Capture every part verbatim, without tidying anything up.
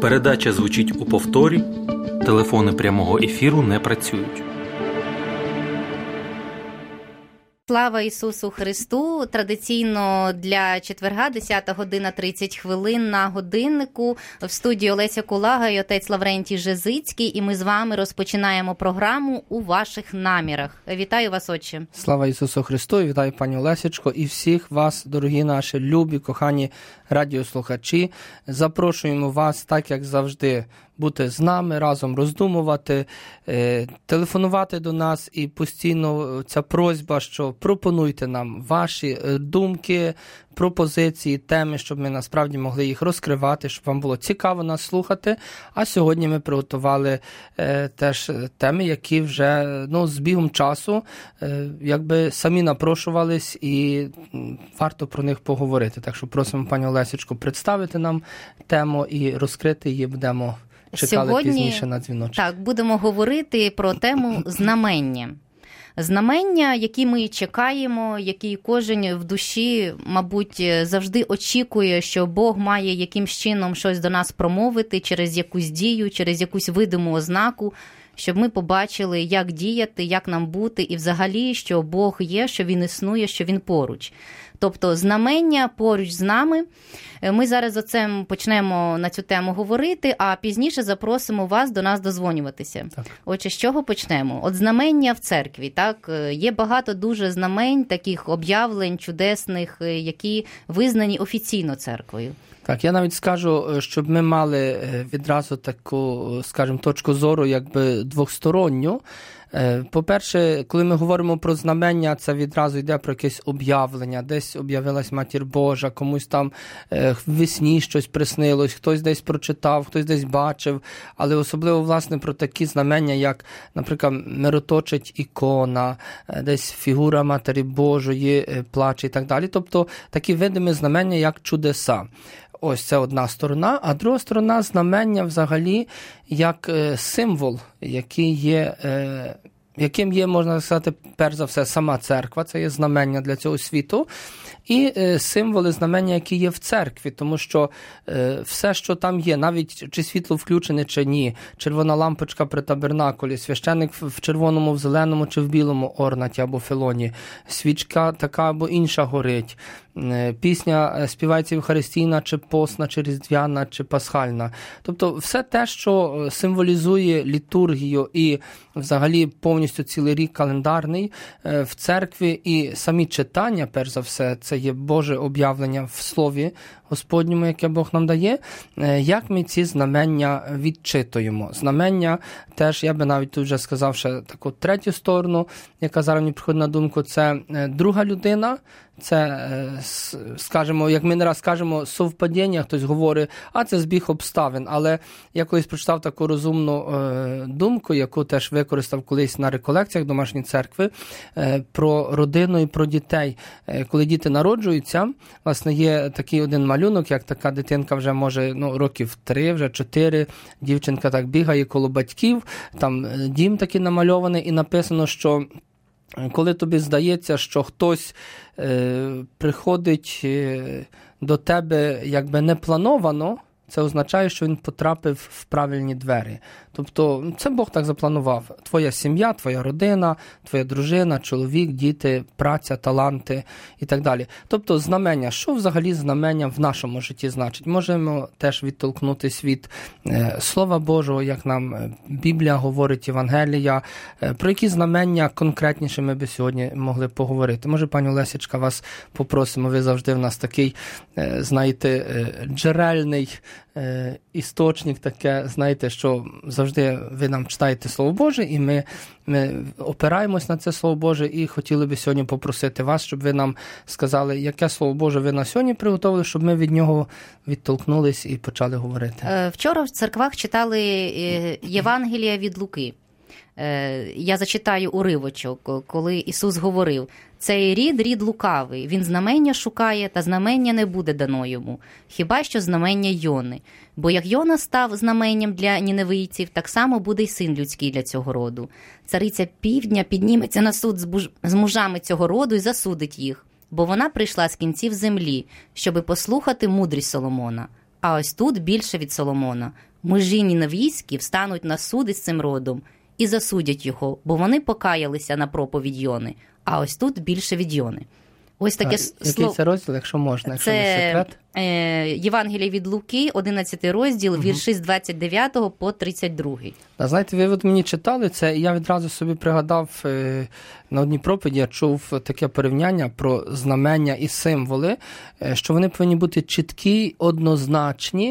Передача звучить у повторі. Телефони прямого ефіру не працюють. Слава Ісусу Христу! Традиційно для четверга, десята година тридцять хвилин на годиннику. В студії Олеся Кулага і отець Лаврентій Жезицький. І ми з вами розпочинаємо програму «У ваших намірах». Вітаю вас, отче! Слава Ісусу Христу! Вітаю, пані Олесечко, і всіх вас, дорогі наші любі, кохані радіослухачі. Запрошуємо вас, так як завжди, бути з нами, разом роздумувати, е, телефонувати до нас, і постійно ця просьба, що пропонуйте нам ваші думки, пропозиції, теми, щоб ми насправді могли їх розкривати, щоб вам було цікаво нас слухати. А сьогодні ми приготували е, теж теми, які вже ну, з бігом часу е, якби самі напрошувались, і варто про них поговорити. Так що просимо пані Олесечку представити нам тему і розкрити її будемо. Чекали Сьогодні, пізніше на дзвіночок. Так, будемо говорити про тему знамення. Знамення, які ми чекаємо, які кожен в душі, мабуть, завжди очікує, що Бог має якимсь чином щось до нас промовити через якусь дію, через якусь видиму ознаку, щоб ми побачили, як діяти, як нам бути, і взагалі, що Бог є, що Він існує, що Він поруч. Тобто знамення поруч з нами. Ми зараз оце почнемо на цю тему говорити, а пізніше запросимо вас до нас дозвонюватися. Так. Отже, з чого почнемо? От знамення в церкві. Так? Є багато дуже знамень, таких об'явлень чудесних, які визнані офіційно церквою. Так, я навіть скажу, щоб ми мали відразу таку, скажімо, точку зору якби двосторонню. По-перше, коли ми говоримо про знамення, це відразу йде про якесь об'явлення. Десь об'явилась Матір Божа, комусь там в сні щось приснилось, хтось десь прочитав, хтось десь бачив. Але особливо, власне, про такі знамення, як, наприклад, мироточить ікона, десь фігура Матері Божої плаче і так далі. Тобто такі видимі знамення, як чудеса. Ось це одна сторона, а друга сторона – знамення взагалі як е, символ, який є, е, яким є, можна сказати, перш за все, сама церква, це є знамення для цього світу, і е, символи знамення, які є в церкві, тому що е, все, що там є, навіть чи світло включене, чи ні, червона лампочка при табернакулі, священник в червоному, в зеленому чи в білому орнаті або філоні, свічка така або інша горить, пісня співається євхаристійна, чи постна, чи різдвяна, чи пасхальна. Тобто все те, що символізує літургію і взагалі повністю цілий рік календарний в церкві, і самі читання, перш за все, це є Боже об'явлення в Слові Господньому, яке Бог нам дає, як ми ці знамення відчитуємо. Знамення теж, я би навіть тут вже сказав ще таку третю сторону, яка зараз мені приходить на думку, це друга людина, це, скажімо, як ми не раз скажемо, совпадіння, хтось говорить, а це збіг обставин. Але я колись прочитав таку розумну е, думку, яку теж використав колись на реколекціях домашньої церкви, е, про родину і про дітей. Е, коли діти народжуються, власне, є такий один малюнок, як така дитинка вже може, ну, років три, вже чотири, дівчинка так бігає коло батьків, там дім такий намальований, і написано, що коли тобі здається, що хтось е, приходить е, до тебе якби неплановано, це означає, що він потрапив в правильні двері. Тобто це Бог так запланував. Твоя сім'я, твоя родина, твоя дружина, чоловік, діти, праця, таланти і так далі. Тобто знамення. Що взагалі знамення в нашому житті значить? Можемо теж відтолкнутися від е, Слова Божого, як нам Біблія говорить, Євангелія. Е, про які знамення конкретніше ми би сьогодні могли поговорити? Може, пані Олесечка, вас попросимо, ви завжди в нас такий, е, знаєте, е, джерельний е, істочник, таке, знаєте, що завжди ви нам читаєте Слово Боже, і ми, ми опираємось на це Слово Боже, і хотіли би сьогодні попросити вас, щоб ви нам сказали, яке Слово Боже ви на сьогодні приготовили, щоб ми від нього відтолкнулись і почали говорити. Вчора в церквах читали Євангелія від Луки. Я зачитаю уривочок, коли Ісус говорив: «Цей рід – рід лукавий, він знамення шукає, та знамення не буде дано йому, хіба що знамення Йони. Бо як Йона став знаменням для ніневийців, так само буде й син людський для цього роду. Цариця півдня підніметься на суд з, буж... з мужами цього роду і засудить їх, бо вона прийшла з кінців землі, щоби послухати мудрість Соломона. А ось тут більше від Соломона. мужі ніневійські встануть на суд із цим родом і засудять його, бо вони покаялися на проповідь Йони, а ось тут більше від Йони. Ось таке а, слово. Який це розділ, якщо можна, якщо не секрет? Це Євангеліє від Луки, одинадцятий розділ, угу. вірші з двадцять дев'ятого по тридцять другий. А знаєте, ви от мені читали це, і я відразу собі пригадав, на одній проповіді я чув таке порівняння про знамення і символи, що вони повинні бути чіткі, однозначні,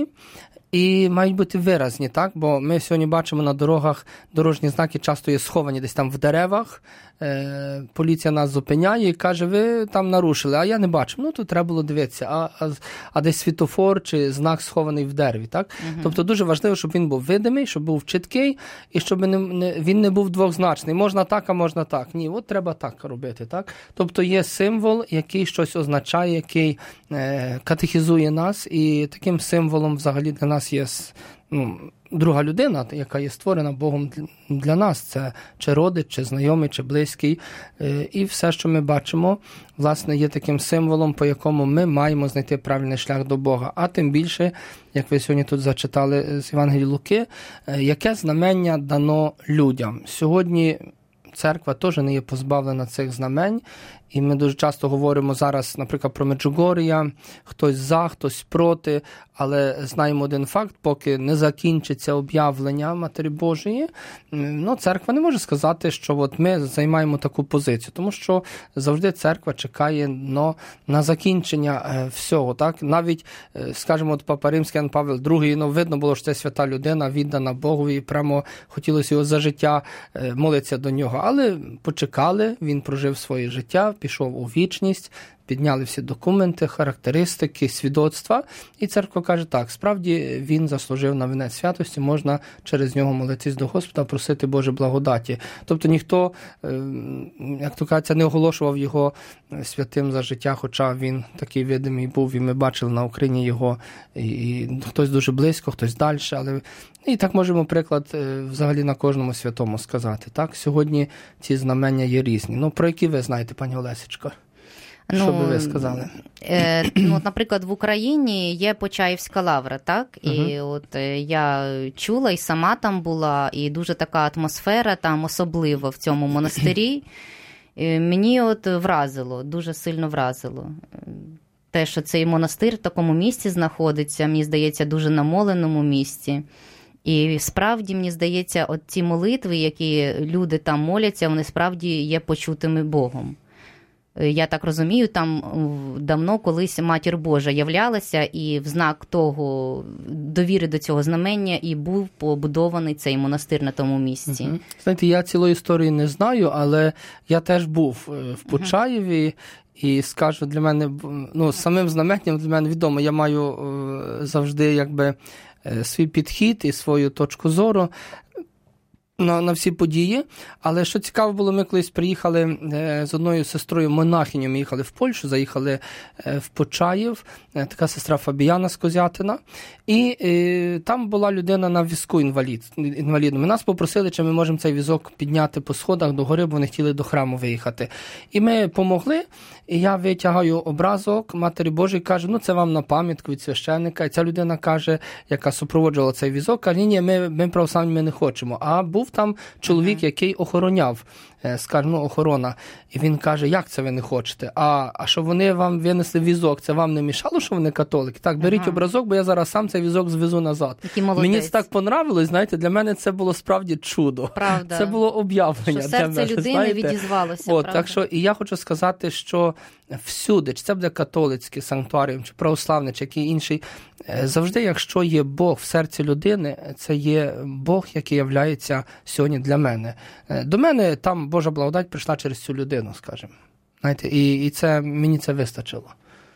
і мають бути виразні, так? Бо ми сьогодні бачимо на дорогах, дорожні знаки часто є сховані десь там в деревах, е, поліція нас зупиняє і каже, ви там нарушили, а я не бачу. Ну, тут треба було дивитися, а, а, а десь світлофор чи знак схований в дереві, так? Угу. Тобто дуже важливо, щоб він був видимий, щоб був чіткий, і щоб не, не, він не був двозначний. Можна так, а можна так. Ні, от треба так робити, так? Тобто є символ, який щось означає, який е, катехізує нас, і таким символом взагалі для нас є, ну, друга людина, яка є створена Богом для нас. Це чи родич, чи знайомий, чи близький. І все, що ми бачимо, власне, є таким символом, по якому ми маємо знайти правильний шлях до Бога. А тим більше, як ви сьогодні тут зачитали з Євангелії Луки, яке знамення дано людям. Сьогодні церква теж не є позбавлена цих знамень. І ми дуже часто говоримо зараз, наприклад, про Меджугор'я, хтось за, хтось проти, але знаємо один факт, поки не закінчиться об'явлення Матері Божої, ну, церква не може сказати, що от ми займаємо таку позицію, тому що завжди церква чекає ну, на закінчення е, всього. Так? Навіть, е, скажімо, от Папа Римський Ян Павел другий, ну, видно було, що це свята людина, віддана Богові, і прямо хотілося його за життя е, молитися до нього. Але почекали, він прожив своє життя, пішов у вічність, підняли всі документи, характеристики, свідоцтва. І церква каже, так, справді він заслужив на вінець святості, можна через нього молитись до Господа, просити Боже благодаті. Тобто ніхто, як то кажеться, не оголошував його святим за життя, хоча він такий видимий був, і ми бачили на Україні його, і хтось дуже близько, хтось далі, але і так можемо приклад взагалі на кожному святому сказати. Так? Сьогодні ці знамення є різні. Ну, про які ви знаєте, пані Олесечко? Що ну, би ви сказали? Е, ну, от, наприклад, в Україні є Почаївська лавра, так? І uh-huh. от е, я чула, і сама там була, і дуже така атмосфера там особлива в цьому монастирі. І мені от вразило, дуже сильно вразило. Те, що цей монастир в такому місці знаходиться, мені здається, дуже намоленому місці. І справді, мені здається, от ці молитви, які люди там моляться, вони справді є почутими Богом. Я так розумію, там давно колись Матір Божа являлася, і в знак того довіри до цього знамення і був побудований цей монастир на тому місці. Угу. Знаєте, я цілої історії не знаю, але я теж був в Почаєві, угу. І скажу, для мене, ну, самим знаменням для мене відомо, я маю завжди, якби, свій підхід і свою точку зору на, на всі події. Але що цікаво було, ми колись приїхали е, з одною сестрою монахиню, ми їхали в Польщу, заїхали е, в Почаїв, е, така сестра Фабіяна з Козятина, і е, там була людина на візку інвалід, інвалідному. Нас попросили, чи ми можемо цей візок підняти по сходах до гори, бо вони хотіли до храму виїхати. І ми помогли, і я витягаю образок Матері Божої, кажу, ну це вам на пам'ятку від священника. І ця людина каже, яка супроводжувала цей візок, каже, ні, ми, ми православні, ми не хочемо. А був там чоловік, який охороняв, скажімо, ну, охорона. І він каже, як це ви не хочете? А, а що вони вам винесли візок, це вам не мішало, що вони католики? Так, беріть ага. образок, бо я зараз сам цей візок звезу назад. Мені це так понравилось, знаєте, для мене це було справді чудо. Правда. Це було об'явлення. Що серце мене, людини знаєте? відізвалося, От, правда. так що, і я хочу сказати, що всюди, чи це буде католицький санктуаріум, чи православний, чи який інший, завжди, якщо є Бог в серці людини, це є Бог, який являється сьогодні для мене. До мене там Божа благодать прийшла через цю людину, скажімо. Знаєте, і, і це, мені це вистачило.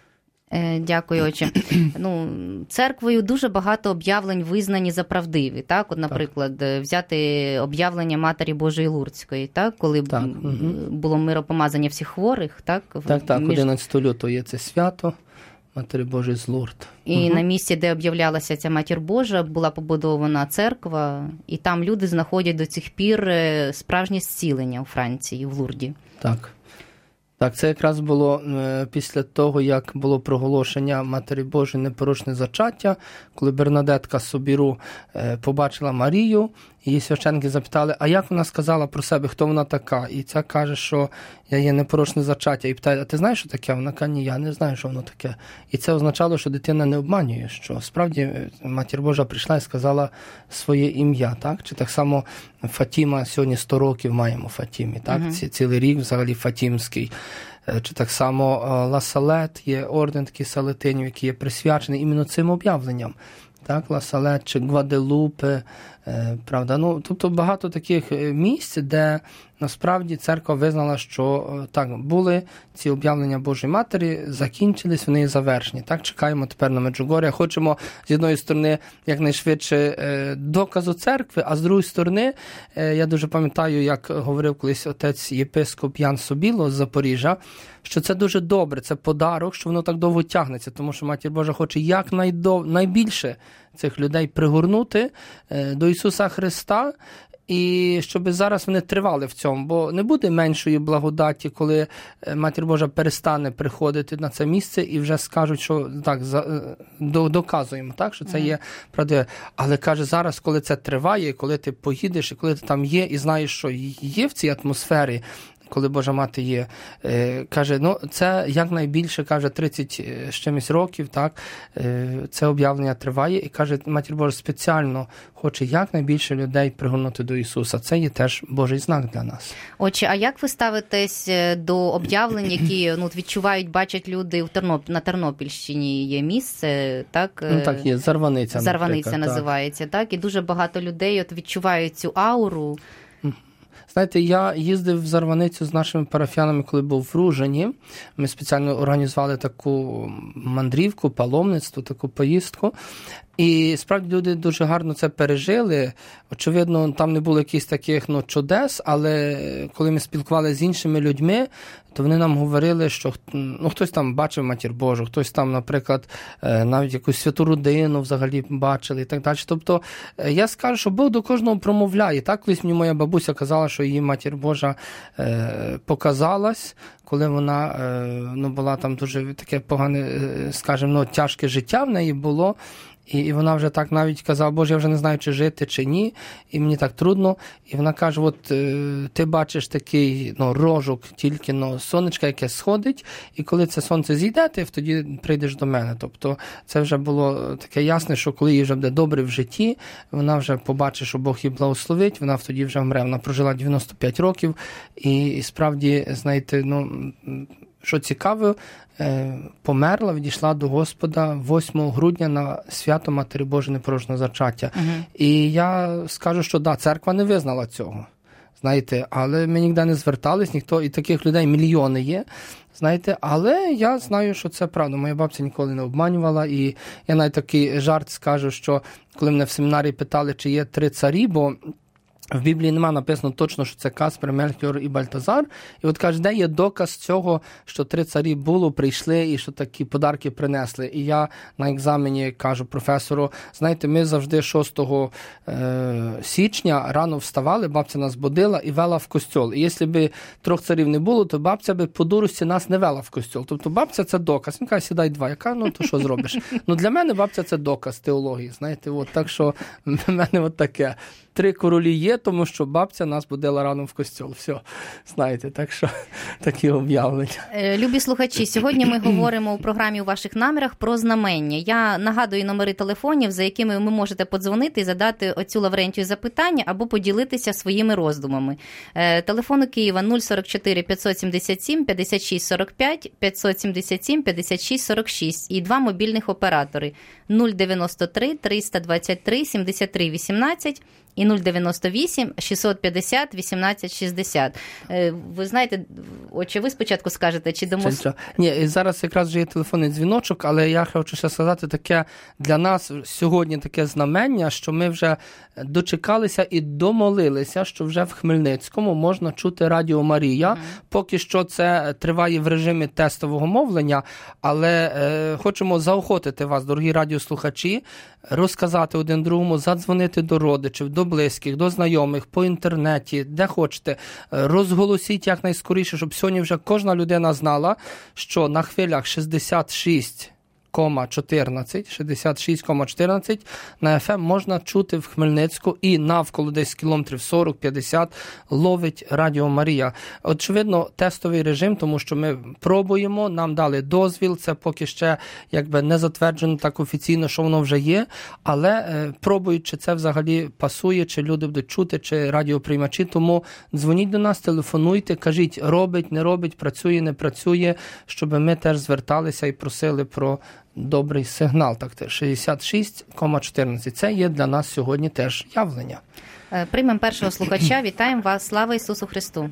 Дякую, отче. Ну, церквою дуже багато об'явлень визнані за правдиві, так? От, наприклад, так. взяти об'явлення Матері Божої Лурдської, так? Коли так. було миропомазання всіх хворих, так? Так, так, Між... одинадцятого лютого є це свято Матері Божої з Лурд. І угу. на місці, де об'являлася ця Матір Божа, була побудована церква, і там люди знаходять до цих пір справжнє зцілення у Франції, в Лурді. Так. Так, це якраз було е, після того, як було проголошення Матері Божої непорочне зачаття, коли Бернадетка Собіру е, побачила Марію, її священники запитали, а як вона сказала про себе, хто вона така? І ця каже, що я є непорочне зачаття. І питає, а ти знаєш, що таке? Вона каже, ні, я не знаю, що воно таке. І це означало, що дитина не обманює, що справді Матір Божа прийшла і сказала своє ім'я, так? Чи так само Фатіма, сьогодні сто років маємо Фатімі, так? Uh-huh. Ці, цілий рік взагалі Фатімський. Чи так само Ла Салет, є орден такий салетинів, який є присвячений іменно цим об'явленням. Так, Ла Салет чи Гваделупе, е, правда, ну, тобто багато таких місць, де насправді церква визнала, що так, були ці об'явлення Божої Матері, закінчились, вони завершені. Так, чекаємо тепер на Меджугор'я, хочемо з одної сторони якнайшвидше е, доказу церкви, а з другої сторони, е, я дуже пам'ятаю, як говорив колись отець єпископ Ян Собіло з Запоріжжя, що це дуже добре, це подарок, що воно так довго тягнеться, тому що Матір Божа хоче якнайдов... найбільше цих людей пригорнути е, до Ісуса Христа, і щоб зараз вони тривали в цьому, бо не буде меншої благодаті, коли Матір Божа перестане приходити на це місце і вже скажуть, що так, за, до, доказуємо, так, що це є правда. Але каже, зараз, коли це триває, коли ти поїдеш, і коли ти там є, і знаєш, що є в цій атмосфері, коли Божа Мати є, е, каже, ну, це якнайбільше, каже, тридцять з чимось років, так, е, це об'явлення триває, і каже, Матір Божа спеціально хоче якнайбільше людей пригорнути до Ісуса. Це є теж Божий знак для нас. Отже, а як ви ставитесь до об'явлень, які, ну, відчувають, бачать люди в Терноп... на Тернопільщині є місце, так? Ну, так, є, Зарваниця, Зарваниця називається, так. так, і дуже багато людей от відчувають цю ауру. Знаєте, я їздив в Зарваницю з нашими парафіянами, коли був в Ружині. Ми спеціально організували таку мандрівку, паломництво, таку поїздку. І справді люди дуже гарно це пережили. Очевидно, там не було якихось таких ну, чудес, але коли ми спілкувалися з іншими людьми, то вони нам говорили, що ну, хтось там бачив Матір Божу, хтось там, наприклад, навіть якусь святу родину взагалі бачили і так далі. Тобто я скажу, що Бог до кожного промовляє. Так, колись мені моя бабуся казала, що її Матір Божа е, показалась, коли вона е, ну, була там дуже таке погане, скажімо, ну, тяжке життя в неї було. І, і вона вже так навіть казала, Боже, я вже не знаю, чи жити, чи ні, і мені так трудно. І вона каже, от е, ти бачиш такий ну, рожок, тільки ну, сонечко, яке сходить, і коли це сонце зійде, ти тоді прийдеш до мене. Тобто це вже було таке ясне, що коли їй вже буде добре в житті, вона вже побачить, що Бог її благословить, вона тоді вже вмре. Вона прожила дев'яносто п'ять років, і, і справді, знаєте, ну... Що цікаво, померла, відійшла до Господа восьмого грудня на свято Матері Божої непорочного зачаття. Uh-huh. І я скажу, що да, церква не визнала цього, знаєте, але ми ніде не звертались, ніхто, і таких людей мільйони є, знаєте, але я знаю, що це правда. Моя бабця ніколи не обманювала, і я навіть такий жарт скажу, що коли мене в семінарі питали, чи є три царі, бо в Біблії нема написано точно, що це Каспер, Мельхіор і Бальтазар. І от каже, де є доказ цього, що три царі було, прийшли і що такі подарки принесли. І я на екзамені кажу професору, знаєте, ми завжди шостого січня рано вставали, бабця нас будила і вела в костьол. І якщо б трьох царів не було, то бабця би по дурості нас не вела в костьол. Тобто бабця – це доказ. Він каже, сідай два. Я кажу, ну то що зробиш? Ну для мене бабця – це доказ теології, знаєте. От, так що в мене от таке. Три королі є, тому що бабця нас будила рано в костьол. Все, знаєте, так що такі об'явлення. Любі слухачі, сьогодні ми говоримо у програмі «У ваших намірах» про знамення. Я нагадую номери телефонів, за якими ви можете подзвонити і задати оцю Лаврентію запитання або поділитися своїми роздумами. Телефон у Києва нуль сорок чотири п'ятсот сімдесят сім п'ятдесят шість сорок п'ять, п'ятсот сімдесят сім п'ятдесят шість сорок шість і два мобільних оператори нуль дев'яносто три триста двадцять три сімдесят три вісімнадцять і нуль дев'яносто вісім шістсот п'ятдесят вісімнадцять шістдесят. Ви знаєте, отче, ви спочатку скажете, чи дамо... Ні, зараз якраз вже є телефонний дзвіночок, але я хочу ще сказати таке для нас сьогодні таке знамення, що ми вже дочекалися і домолилися, що вже в Хмельницькому можна чути Радіо Марія. Mm. Поки що це триває в режимі тестового мовлення, але е, хочемо заохотити вас, дорогі радіослухачі, розказати один другому, задзвонити до родичів, до до близьких, до знайомих, по інтернеті, де хочете. Розголосіть якнайскоріше, щоб сьогодні вже кожна людина знала, що на хвилях шістдесят шість кома чотирнадцять, шістдесят шість кома чотирнадцять на еф ем можна чути в Хмельницьку і навколо десь кілометрів сорок-п'ятдесят ловить Радіо Марія. Очевидно, тестовий режим, тому що ми пробуємо, нам дали дозвіл, це поки ще якби не затверджено так офіційно, що воно вже є, але е, пробують, чи це взагалі пасує, чи люди будуть чути, чи радіоприймачі, тому дзвоніть до нас, телефонуйте, кажіть, робить, не робить, працює, не працює, щоб ми теж зверталися і просили про добрий сигнал. Так, шістдесят шість кома чотирнадцять. Це є для нас сьогодні теж явлення. Приймемо першого слухача. Вітаємо вас. Слава Ісусу Христу.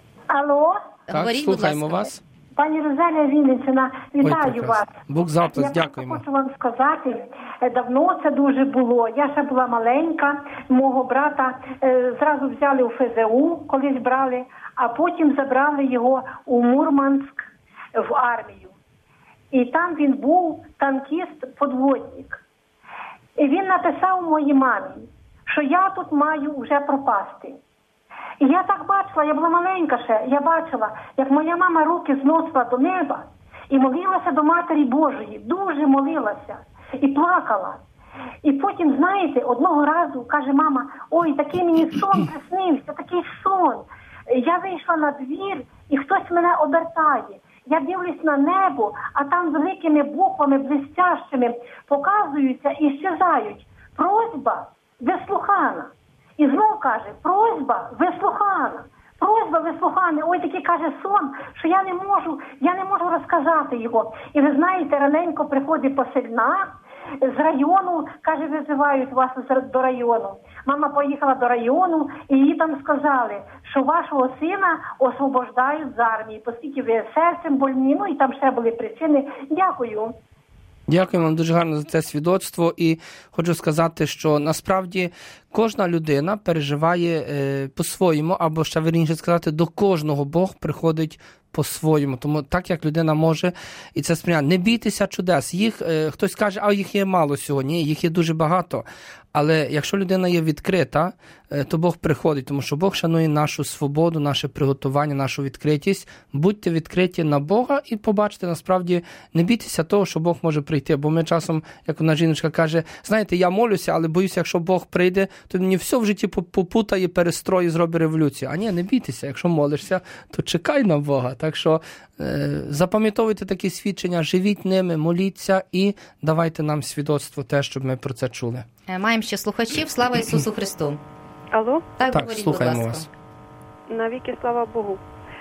Алло. Так, Говоріть, слухаємо будь ласка. вас. Пані Розалія Вінницина, вітаю Ой, вас. Бог заплес, Я дякуємо. хочу вам сказати, давно це дуже було. Я ще була маленька, мого брата е, зразу взяли у еф зе у, колись брали, а потім забрали його у Мурманськ в армію. І там він був танкіст-подводник. І він написав моїй мамі, що я тут маю вже пропасти. І я так бачила, я була маленька ще, я бачила, як моя мама руки зносила до неба і молилася до Матері Божої, дуже молилася і плакала. І потім, знаєте, одного разу каже мама, ой, такий мені сон приснився, такий сон. Я вийшла на двір і хтось мене обертає. Я дивлюсь на небо, а там великими буквами блистящими показуються і щезають. Просьба вислухана. І знов каже, просьба вислухана. Просьба вислухана. Ой, такий каже сон, що я не можу, я не можу розказати його. І ви знаєте, раненько приходить посильна з району, каже, визивають вас до району. Мама поїхала до району, і їй там сказали, що вашого сина освобождають з армії, оскільки ви серцем больні, ну і там ще були причини. Дякую. Дякую вам дуже гарно за це свідоцтво, і хочу сказати, що насправді кожна людина переживає е, по-своєму, або ще вірніше сказати, до кожного Бог приходить по-своєму. Тому так, як людина може, і це сприйняти. Не бійтеся чудес. Їх, е, хтось каже, а їх є мало сьогодні. Ні, їх є дуже багато. Але якщо людина є відкрита, е, то Бог приходить, тому що Бог шанує нашу свободу, наше приготування, нашу відкритість. Будьте відкриті на Бога і побачите, насправді, не бійтеся того, що Бог може прийти. Бо ми часом, як одна жіночка каже, знаєте, я молюся, але боюся, якщо Бог прийде, то мені все в житті попутає, перестроє, зробить революцію. А ні, не бійтеся. Якщо молишся, то чекай на Бога. Так що е, запам'ятовуйте такі свідчення, живіть ними, моліться і давайте нам свідоцтво те, щоб ми про це чули. Маємо ще слухачів. Слава Ісусу Христу. Алло? Так, так говоріть, слухаємо будь вас. ласка. Навіки слава Богу.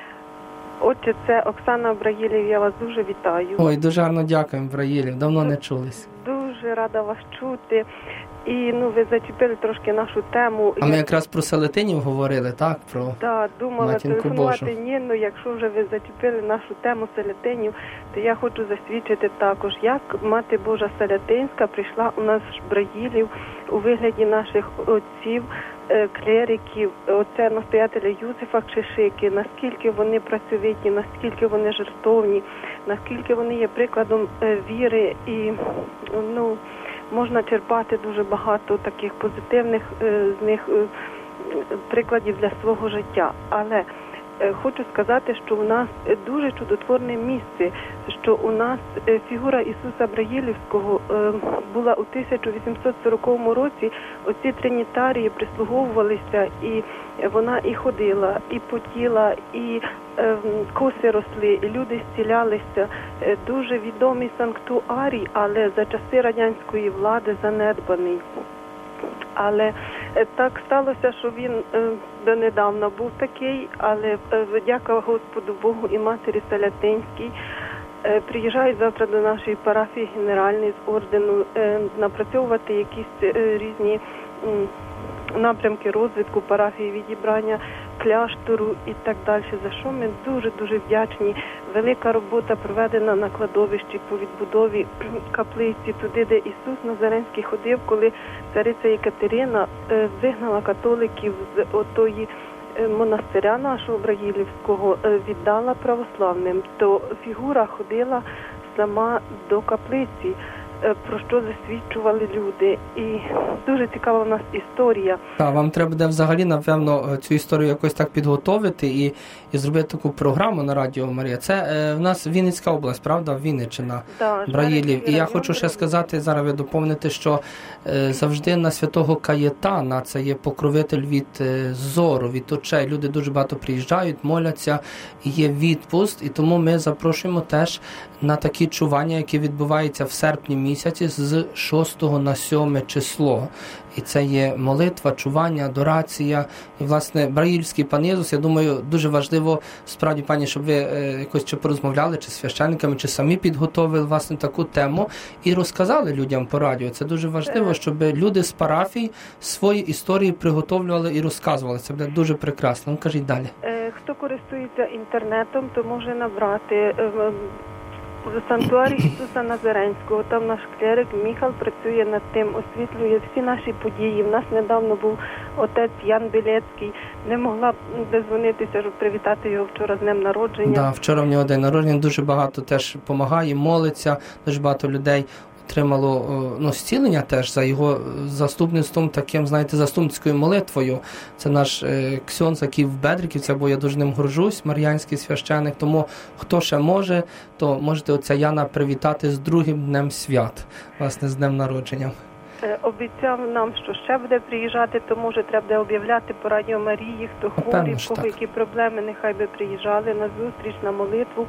Отже, це Оксана Браїлів, я вас дуже вітаю. Ой, дуже гарно дякуємо, Браїлів, давно не чулись. Дуже рада вас чути. І, ну, ви зачепили трошки нашу тему. А ми я... якраз про селетинів говорили, так? Про Так, думала Матінку телефонувати, Божу. ні, ну якщо вже ви зачепили нашу тему селятинів, то я хочу засвідчити також, як Мати Божа Селятинська прийшла у нас в Браїлів у вигляді наших отців, клериків, отця настоятеля Юзефа Кшишики, наскільки вони працьовиті, наскільки вони жертовні, наскільки вони є прикладом віри і, ну, можна черпати дуже багато таких позитивних е, з них е, прикладів для свого життя. Але е, хочу сказати, що у нас дуже чудотворне місце, що у нас е, фігура Ісуса Браїлівського е, була у тисяча вісімсот сороковому році, оці тринітарії прислуговувалися, і вона і ходила, і потіла, і е, коси росли, і люди зцілялися. Е, дуже відомий санктуарій, але за часи радянської влади занедбаний. Але е, так сталося, що він е, донедавна був такий, але е, дяка Господу Богу і Матері Селятинській, е, приїжджають завтра до нашої парафії генеральної з ордену е, напрацьовувати якісь е, різні м, напрямки розвитку парафії, відібрання кляштору і так далі, за що ми дуже-дуже вдячні. Велика робота проведена на кладовищі по відбудові каплиці, туди, де Ісус Назаренський ходив, коли цариця Екатерина е, вигнала католиків з отої е, монастиря нашого Браїлівського, е, віддала православним, то фігура ходила сама до каплиці. про що засвідчували люди. І дуже цікава в нас історія. Так, вам треба буде взагалі, напевно, цю історію якось так підготовити і, і зробити таку програму на Радіо Марія. Це е, в нас Вінницька область, правда? Вінниччина, да, Браїлів. І я хочу ще сказати, зараз ви доповнити, що е, завжди на святого Каєтана, це є покровитель від е, зору, від очей. Люди дуже багато приїжджають, моляться, є відпуст, і тому ми запрошуємо теж на такі чування, які відбуваються в серпні місяці з шостого на сьоме число. І це є молитва, чування, адорація. І, власне, Браїльський пан Єсус, я думаю, дуже важливо, справді, пані, щоб ви е, якось чи порозмовляли, чи з священниками, чи самі підготовили, власне, таку тему і розказали людям по радіо. Це дуже важливо, щоб люди з парафій свої історії приготовлювали і розказували. Це буде дуже прекрасно. Ну, кажіть далі. Хто користується інтернетом, то може набрати в санктуарі Ісуса Назаренського. Там наш клерик Міхал працює над тим, освітлює всі наші події. В нас недавно був отець Ян Білецький. Не могла дозвонитися, щоб привітати його вчора з днем народження. Да, вчора в нього день народження. Дуже багато теж допомагає, молиться. Дуже багато людей отримало, ну, зцілення теж за його заступництвом, таким, знаєте, заступницькою молитвою. Це наш е, ксьонз, який в Бедриківці, бо я дуже ним горжусь, мар'янський священик. Тому хто ще може, то можете отця Яна привітати з другим днем свят, власне, з днем народження. Обіцяв нам, що ще буде приїжджати, то може треба буде об'являти по Радіо Марії, хто хворий, в кого які проблеми, нехай би приїжджали на зустріч, на молитву.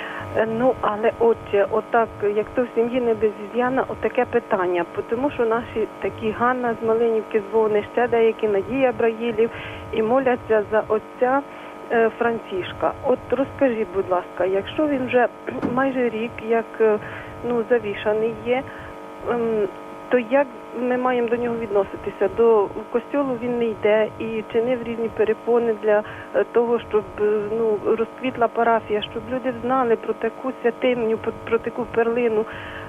Ну, але отже, отак, як то в сім'ї не без із'яна, отаке питання. Тому що наші такі Ганна з Малинівки дзвони, ще деякі Надія Браїлів, і моляться за отця е, Францішка. От розкажіть, будь ласка, якщо він вже майже рік, як ну, завішаний є, ем, то як ми маємо до нього відноситися? До костьолу він не йде і чинив різні перепони для того, щоб ну, розквітла парафія, щоб люди знали про таку святиню, про таку перлину.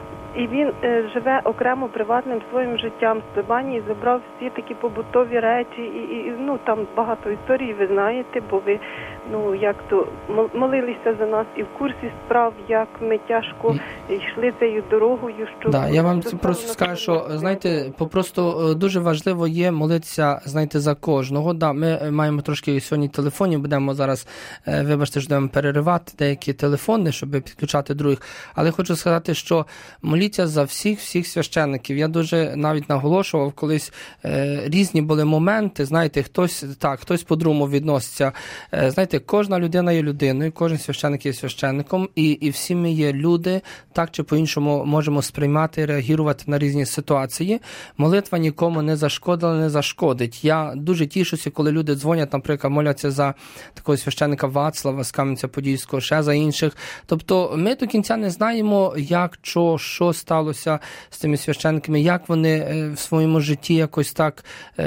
І він е, живе окремо приватним своїм життям з плебанії, забрав всі такі побутові речі, і, і ну там багато історій, ви знаєте, бо ви ну як то молилися за нас і в курсі справ, як ми тяжко йшли цією дорогою. Що да, я вам просто скажу, що знаєте, попросту дуже важливо є молитися, знаєте, за кожного. Да, ми маємо трошки сьогодні телефонів, будемо зараз, вибачте, що будемо переривати деякі телефони, щоб підключати других. Але хочу сказати, що моліться за всіх-всіх священників. Я дуже навіть наголошував, колись е, різні були моменти, знаєте, хтось так, хтось по-другому відноситься. Е, знаєте, кожна людина є людиною, кожен священник є священником, і, і всі ми є люди, так чи по-іншому можемо сприймати, реагувати на різні ситуації. Молитва нікому не зашкодила, не зашкодить. Я дуже тішуся, коли люди дзвонять, наприклад, моляться за такого священника Вацлава з Кам'янця-Подільського, ще за інших. Тобто ми до кінця не знаємо, як, що, що сталося з тими священниками, як вони в своєму житті якось так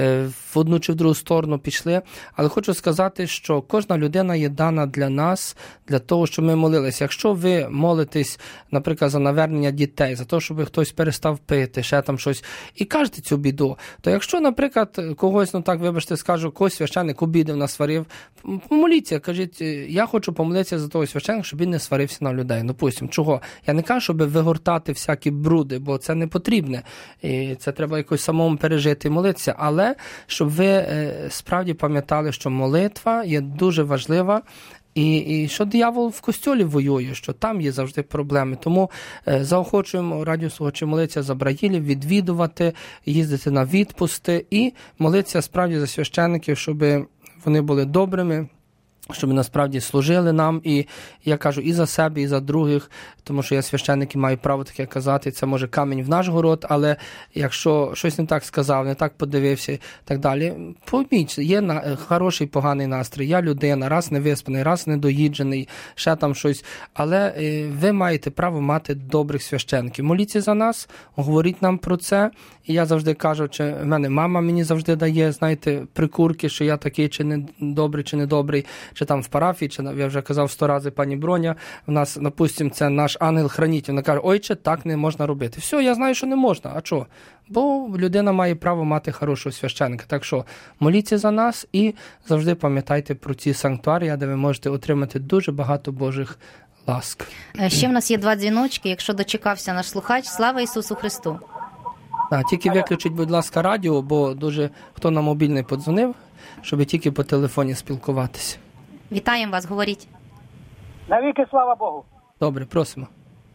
в одну чи в другу сторону пішли. Але хочу сказати, що кожна людина є дана для нас, для того, щоб ми молилися. Якщо ви молитесь, наприклад, за навернення дітей, за те, щоб хтось перестав пити, ще там щось, і кажете цю біду, то якщо, наприклад, когось, ну так, вибачте, скажу, когось священник обідав, насварив, помоліться, кажіть, я хочу помолитися за того священника, щоб він не сварився на людей. Допустим, чого? Я не кажу, щоб вигортати всякі бруди, бо це не потрібне. І це треба якось самому пережити і молитися. Але щоб ви справді пам'ятали, що молитва є дуже важлива, і, і що диявол в костьолі воює, що там є завжди проблеми. Тому е, заохочуємо радіослухачів молитися за Браїлів, відвідувати, їздити на відпусти і молитися справді за священників, щоб вони були добрими, щоб насправді служили нам, і я кажу і за себе, і за других, тому що я священник і маю право таке казати, це може камінь в наш город, але якщо щось не так сказав, не так подивився і так далі, поміть, є на, хороший, поганий настрій, я людина, раз не виспаний, раз недоїджений, ще там щось, але е, ви маєте право мати добрих священників. Моліться за нас, говоріть нам про це, і я завжди кажу, чи в мене мама мені завжди дає, знаєте, прикурки, що я такий, чи не добрий, чи не добрий, чи там в парафії, чи, я вже казав сто разів пані Броня, в нас, допустим, це наш ангел-хранитель, вона каже, ойче, так не можна робити. Все, я знаю, що не можна, а що? Бо людина має право мати хорошого священника. Так що моліться за нас і завжди пам'ятайте про ці санктуарії, де ви можете отримати дуже багато Божих ласка. Ще в нас є два дзвіночки, якщо дочекався наш слухач. Слава Ісусу Христу! Так, тільки виключіть, будь ласка, радіо, бо дуже хто на мобільний подзвонив, щоб тільки по телефоні спілкуватися. Вітаємо вас, говоріть. Навіки слава Богу. Добре, просимо.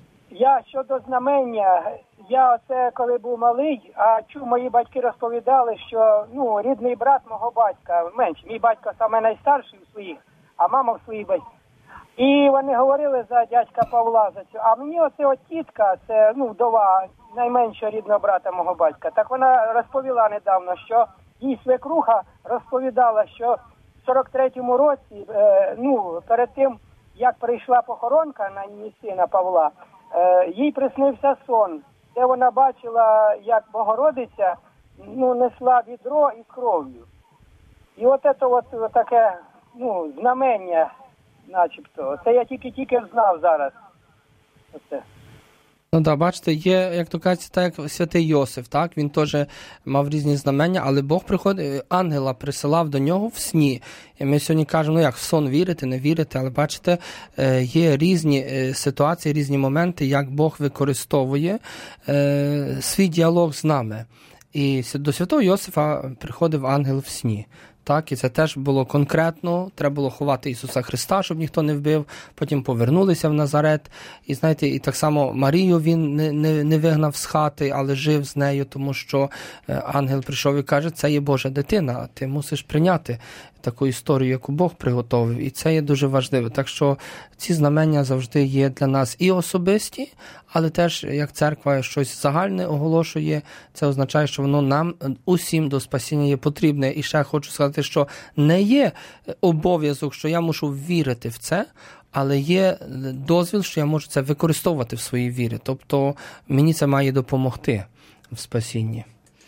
Я щодо знамення, я оце коли був малий, а чув, мої батьки розповідали, що ну рідний брат мого батька, менший, мій батько саме найстарший у своїх, а мама в своїх батьків. І вони говорили за дядька Павла, за цю. А мені оце от тітка, це ну вдова найменшого рідного брата мого батька. Так вона розповіла недавно, що їй свекруха розповідала, що в сорок третьому році, е, ну перед тим, як прийшла похоронка на її сина Павла, е, їй приснився сон, де вона бачила, як Богородиця ну несла відро із кров'ю. І от це от, от таке ну знамення. Начебто. Це я тільки-тільки знав зараз. Оце. Ну так, бачите, є, як то кажуть, так як святий Йосиф, так, він теж мав різні знамення, але Бог приходив, ангела присилав до нього в сні. І ми сьогодні кажемо, ну як, в сон вірити, не вірити, але бачите, є різні ситуації, різні моменти, як Бог використовує е, свій діалог з нами. І до святого Йосифа приходив ангел в сні. Так, і це теж було конкретно, треба було ховати Ісуса Христа, щоб ніхто не вбив, потім повернулися в Назарет, і знаєте, і так само Марію він не, не, не вигнав з хати, але жив з нею, тому що ангел прийшов і каже, це є Божа дитина, ти мусиш прийняти таку історію, яку Бог приготовив, і це є дуже важливо. Так що ці знамення завжди є для нас і особисті, але теж, як церква щось загальне оголошує, це означає, що воно нам усім до спасіння є потрібне. І ще хочу сказати, що не є обов'язок, що я мушу вірити в це, але є дозвіл, що я можу це використовувати в своїй вірі. Тобто мені це має допомогти в спасінні.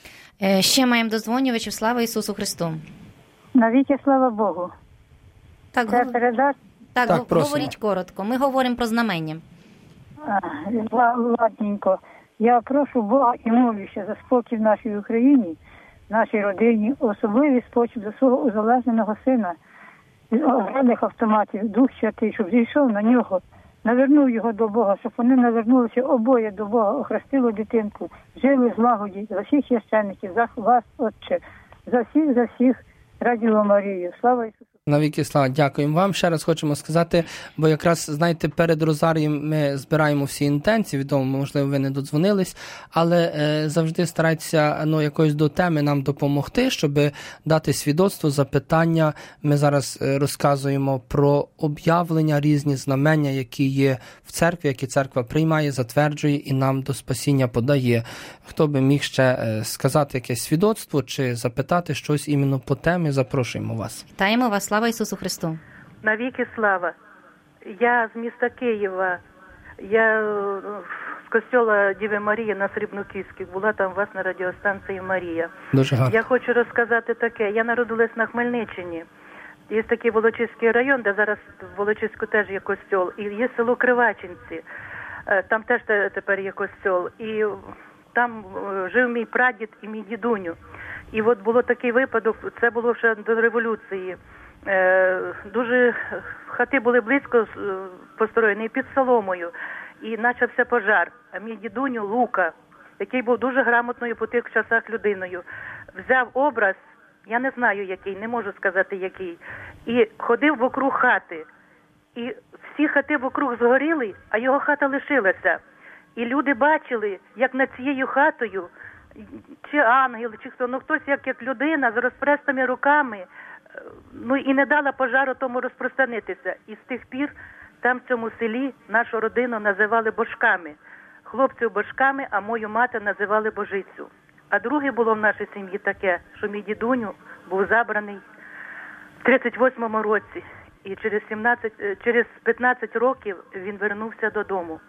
Ще маємо дозвонювачів. Слава Ісусу Христу! Навіки слава Богу. Так, Це гов... передач... так, так говоріть коротко. Ми говоримо про знамення. Ладненько. Я прошу Бога і молюся за спокій в нашій Україні, в нашій родині, особливий спосіб за свого узалежненого сина, від оградних автоматів, Дух Святий, щоб зійшов на нього, навернув його до Бога, щоб вони навернулися обоє до Бога, охрестили дитинку, жили в злагоді за всіх священників, за вас, Отче, за всіх, за всіх, Радіо Марію. Слава Ісусу! Навіки слава, дякуємо вам. Ще раз хочемо сказати, бо якраз, знаєте, перед Розарієм ми збираємо всі інтенції, відомо, можливо, ви не додзвонились, але е, завжди старайтеся ну, якось до теми нам допомогти, щоб дати свідоцтво, запитання. Ми зараз е, розказуємо про об'явлення, різні знамення, які є в церкві, які церква приймає, затверджує і нам до спасіння подає. Хто би міг ще е, сказати якесь свідоцтво чи запитати щось іменно по темі, запрошуємо вас. Вітаємо вас. Слава Ісусу Христу! Навіки слава! Я з міста Києва. Я з костьола Діви Марії на Срібноківських. Була там у вас на радіостанції Марія. Дуже гарно. Я хочу розказати таке. Я народилась на Хмельниччині. Є такий Волочиський район, де зараз в Волочиську теж є костьол. І є село Кривачинці. Там теж тепер є костьол. І там жив мій прадід і мій дідуню. І от було такий випадок, це було ще до революції. Е, дуже хати були близько построєні під соломою. І почався пожар. А мій дідуню Лука, який був дуже грамотною по тих часах людиною, взяв образ, я не знаю який, не можу сказати який, і ходив вокруг хати. І всі хати вокруг згоріли, а його хата лишилася. І люди бачили, як над цією хатою чи ангел, чи хто, ну хтось як, як людина з розпрестими руками, ну і не дала пожару тому розпространитися. І з тих пір там в цьому селі нашу родину називали божками. Хлопців божками, а мою мати називали божицю. А друге було в нашій сім'ї таке, що мій дідуню був забраний в тридцять восьмому році. І через сімнадцять, через п'ятнадцять років він вернувся додому.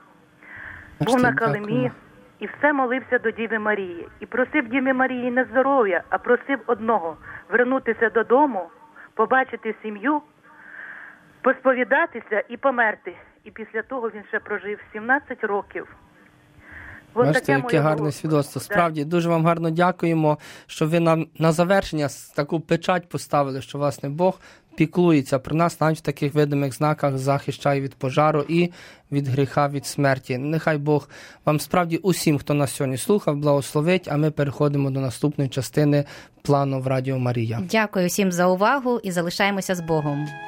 Був на Калимі. І все молився до Діви Марії. І просив Діви Марії не здоров'я, а просив одного – вернутися додому, побачити сім'ю, посповідатися і померти. І після того він ще прожив сімнадцять років. От бачите, яке гарне було свідоцтво. Справді, дуже вам гарно дякуємо, що ви нам на завершення таку печать поставили, що, власне, Бог піклується про нас, навіть в таких видимих знаках захищає від пожару і від гріха, від смерті. Нехай Бог вам справді усім, хто нас сьогодні слухав, благословить, а ми переходимо до наступної частини плану в Радіо Марія. Дякую всім за увагу і залишаємося з Богом.